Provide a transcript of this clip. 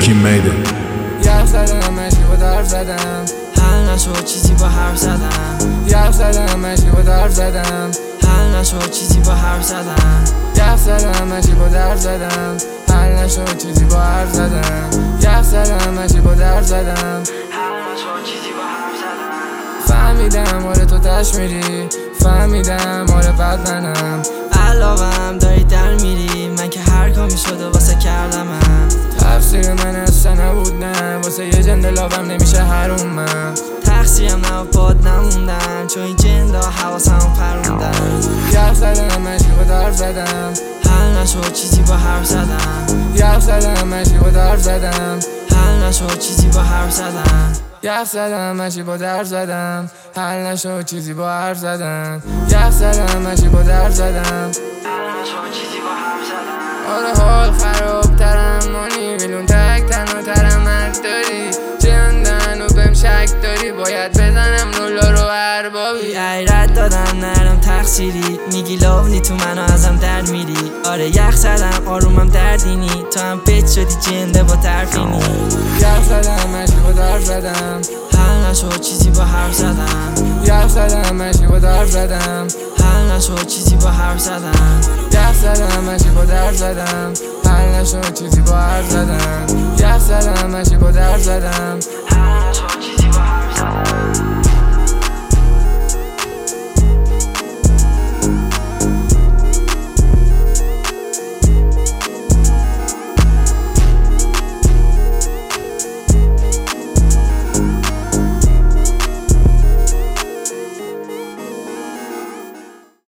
کی میده یخ زدم مشکی با درف زدم حل نشد چیزی با حرف زدم یخ زدم مشکی با درف زدم حل نشد چیزی با حرف زدم یخ زدم مشکی با درف زدم حل نشد چیزی با حرف زدم یخ زدم مشکی با درف زدم حل نشد چیزی با حرف زدم فهمیدم آره تو تش میری فهمیدم آره بد منم علاوهم داری در میری من که هر کامی شده واسه کردمم تفسیر من اصلا نبود نه واسه یه جنده لابم نمیشه حروم من تقصیرم نه باد نموندم چون این جنده حواسم پروندم یخ زدم مشکی با درف زدم حل نشد چیزی با حرف زدم یخ زدم مشکی با درف زدم حل نشد چیزی با حرف زدم یخ زدم مشکی با درف زدم حل نشد چیزی با حرف زدن یخ زدم مشکی با درف زدم حل نشد چیزی با حرف زدم آره حال خراب ترم مانی میلون تک تنها ترم مرد داری جندن و بهم شک داری باید بزنم رولا رو اربابی ایرت دادم نرم تقصیری میگی لاونی تو منو ازم در میری آره یخ زدم آرومم دردینی تو هم بچ شدی جنده با طرفینی یخ زدم مشکی با درف زدم حل نشد چیزی با حرف زدم یخ زدم مشکی با درف زدم حل نشد چیزی با حرف زدم یخ زدم مشکی با درف زدم حل نشد چیزی با حرف زدن یخ زدم مشکی با درف زدم